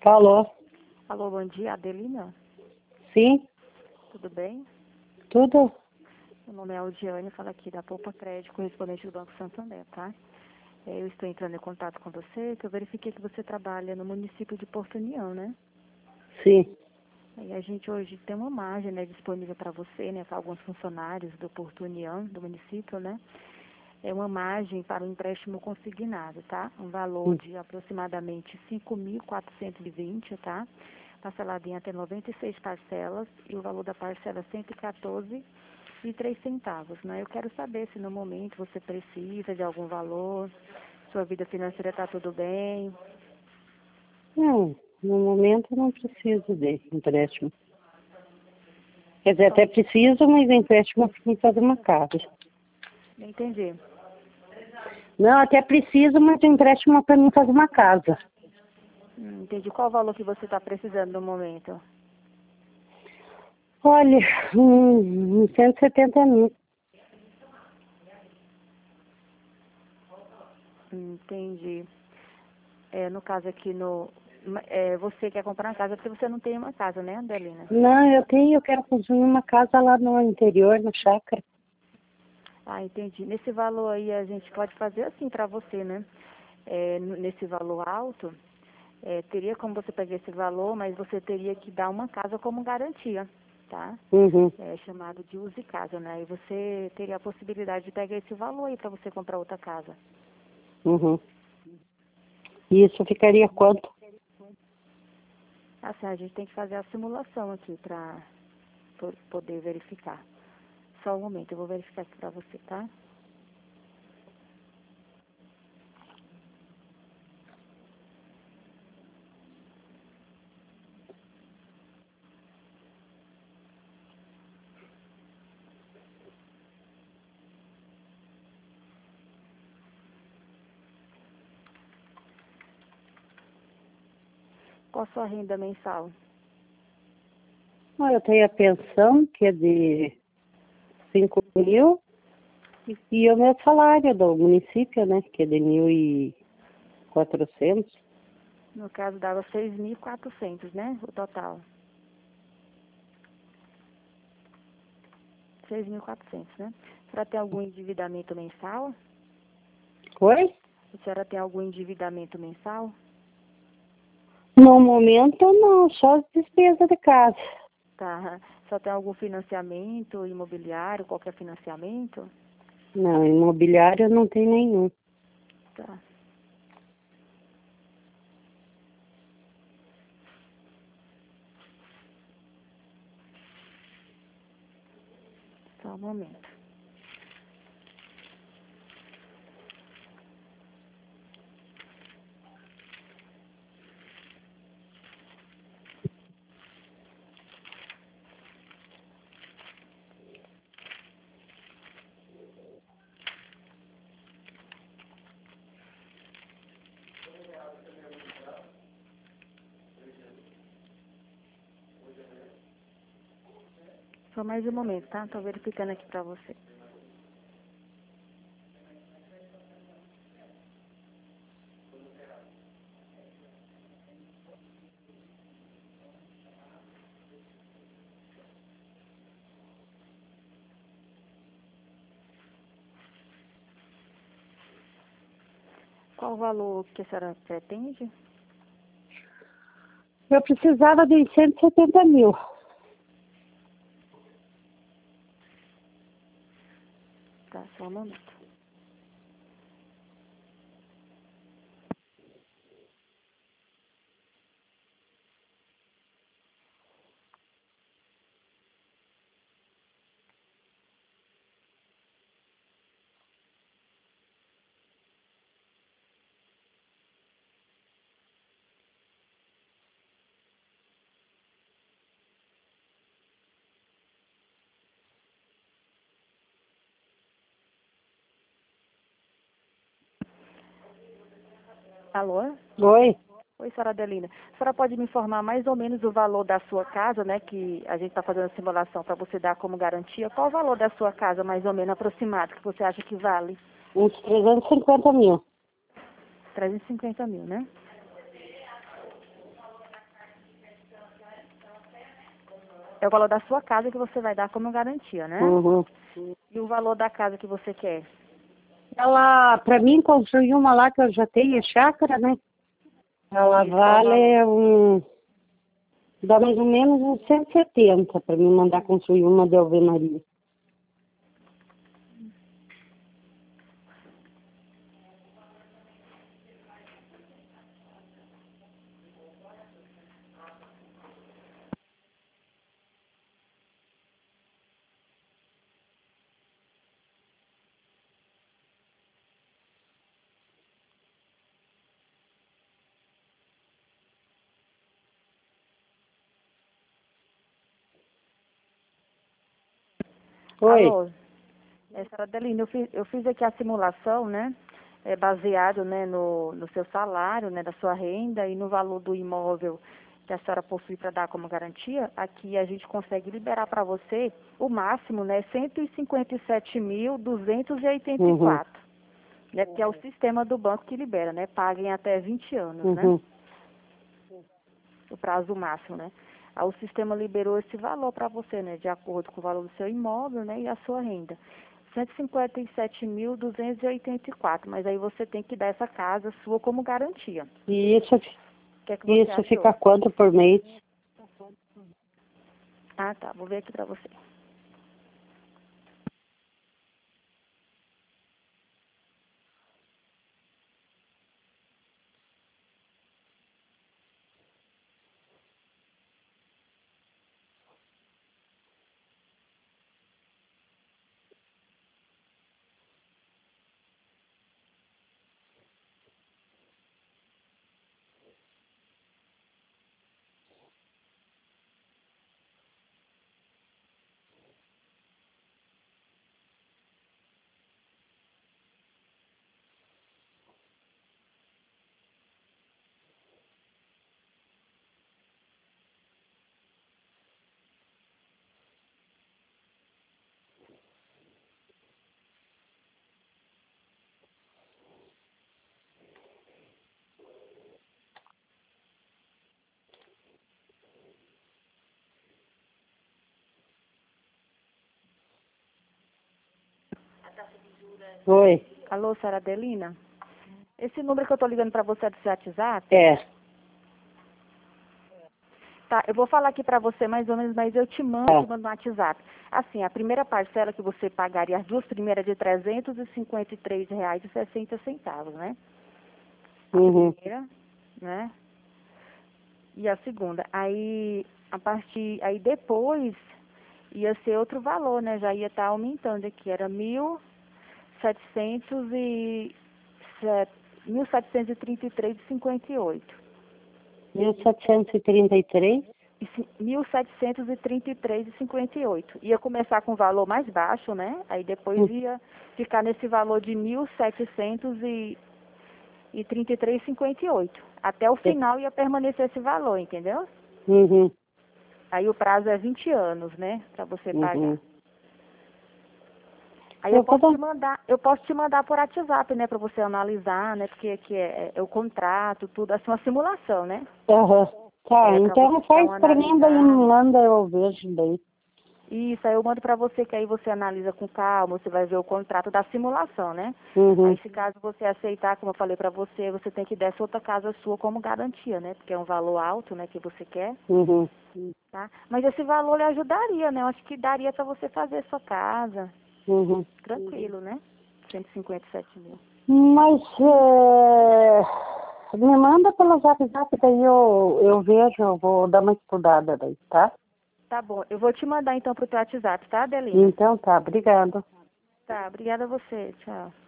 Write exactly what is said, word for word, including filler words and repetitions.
Alô? Alô, bom dia, Adelina? Sim? Tudo bem? Tudo? Meu nome é Aldiane, falo aqui da Poupa Crédito, correspondente do Banco Santander, tá? É, Eu estou entrando em contato com você, que eu verifiquei que você trabalha no município de Porto União, né? Sim. E a gente hoje tem uma margem, né, disponível para você, né, para alguns funcionários do Porto União, do município, né? É uma margem para o empréstimo consignado, tá? Um valor Hum. de aproximadamente cinco mil quatrocentos e vinte, tá? Parcelado em até noventa e seis parcelas e o valor da parcela é cento e quatorze e três centavos, né? Eu quero saber se no momento você precisa de algum valor, sua vida financeira está tudo bem. Não, no momento eu não preciso de empréstimo. Quer dizer, até preciso, mas empréstimo para fazer uma casa. Não entendi. Não, até preciso, mas empréstimo para mim fazer uma casa. Hum, entendi. Qual o valor que você está precisando no momento? Olha, hum, uns cento e setenta mil. Entendi. É, no caso aqui no... É, você quer comprar uma casa porque você não tem uma casa, né, Adelina? Não, eu tenho, eu quero construir uma casa lá no interior, na chácara. Ah, entendi. Nesse valor aí a gente pode fazer assim para você, né? É, n- nesse valor alto, é, teria como você pegar esse valor, mas você teria que dar uma casa como garantia, tá? Uhum, É chamado de use casa, né? E você teria a possibilidade de pegar esse valor aí para você comprar outra casa. uhum. E isso ficaria quanto? Assim, a gente tem que fazer a simulação aqui para poder verificar. Só um momento, eu vou verificar aqui para você, tá? Qual a sua renda mensal? Ah, eu tenho a pensão, que é de cinco mil, e, e o meu salário do município, né, que é de mil e quatrocentos. No caso, dava seis mil e quatrocentos, né? O total. seis mil e quatrocentos, né? A senhora tem algum endividamento mensal? Oi? A senhora tem algum endividamento mensal? No momento, não, só as despesas de casa. Tá. Só tem algum financiamento imobiliário, qualquer financiamento? Não, imobiliário não tem nenhum. Tá. Só um momento. Só mais um momento, tá? Tô verificando aqui pra você. Qual o valor que a senhora pretende? Eu precisava de cento e setenta mil. Tá, só um momento. Alô? Oi? Oi, senhora Adelina. A senhora pode me informar mais ou menos o valor da sua casa, né? Que a gente está fazendo a simulação para você dar como garantia. Qual o valor da sua casa, mais ou menos aproximado, que você acha que vale? Uns trezentos e cinquenta mil. trezentos e cinquenta mil, né? É o valor da sua casa que você vai dar como garantia, né? Uhum. E o valor da casa que você quer? Ela, pra mim, construir uma lá que eu já tenho, chácara, né? Ela Isso, qual o vale um... Dá mais ou menos uns cento e setenta pra mim mandar construir uma de alvenaria. Oi. Alô? É, senhora Adelina, eu fiz, eu fiz aqui a simulação, né? É, baseado, né, no, no seu salário, né, da sua renda e no valor do imóvel que a senhora possui para dar como garantia. Aqui a gente consegue liberar para você o máximo, né, cento e cinquenta e sete mil, duzentos e oitenta e quatro. Uhum. Né, que é o sistema do banco que libera, né? Paguem até vinte anos, né? Uhum. O prazo máximo, né? Aí o sistema liberou esse valor para você, né? De acordo com o valor do seu imóvel, né? E a sua renda. cento e cinquenta e sete mil, duzentos e oitenta e quatro. Mas aí você tem que dar essa casa sua como garantia. E isso, O que é que você isso achou? fica quanto por mês? Ah, tá. Vou ver aqui para você. Oi. Alô, senhora Adelina? Esse número que eu tô ligando para você é do seu WhatsApp? É. Tá, eu vou falar aqui para você mais ou menos, mas eu te mando, Tá. te mando no WhatsApp. Assim, a primeira parcela que você pagaria, as duas primeiras de trezentos e cinquenta e três reais e sessenta centavos, né? A Uhum. primeira, né? E a segunda. Aí, a partir, aí depois ia ser outro valor, né? Já ia estar aumentando aqui, era mil setecentos e mil setecentos e trinta e três e cinquenta e oito. mil setecentos e trinta e três? mil setecentos e trinta e três e cinquenta e oito. Ia começar com um valor mais baixo, né? Aí depois ia ficar nesse valor de mil setecentos e trinta e três e cinquenta e oito. Até o final ia permanecer esse valor, entendeu? Uhum. Aí o prazo é vinte anos, né? Para você pagar. Uhum. Aí eu Eu vou posso te dar. mandar, eu posso te mandar por WhatsApp, né? Para você analisar, né? Porque aqui é, é o contrato, tudo, assim, uma simulação, né? Aham. Tá, É, para então você dar faz uma pra mim, daí me analisada. manda, eu vejo daí. Isso, aí eu mando para você, que aí você analisa com calma, você vai ver o contrato da simulação, né? Uhum. Aí se caso você aceitar, como eu falei para você, você tem que dar essa outra casa sua como garantia, né? Porque é um valor alto, né, que você quer, Uhum. tá? Mas esse valor lhe ajudaria, né? Eu acho que daria para você fazer sua casa, Uhum. tranquilo, né? cento e cinquenta e sete mil. Mas é... me manda pelo zap zap, daí eu, eu vejo, eu vou dar uma estudada daí, tá? Tá bom, eu vou te mandar então pro teu WhatsApp, tá, Adelina? Então tá, obrigado. Tá, obrigada a você, tchau.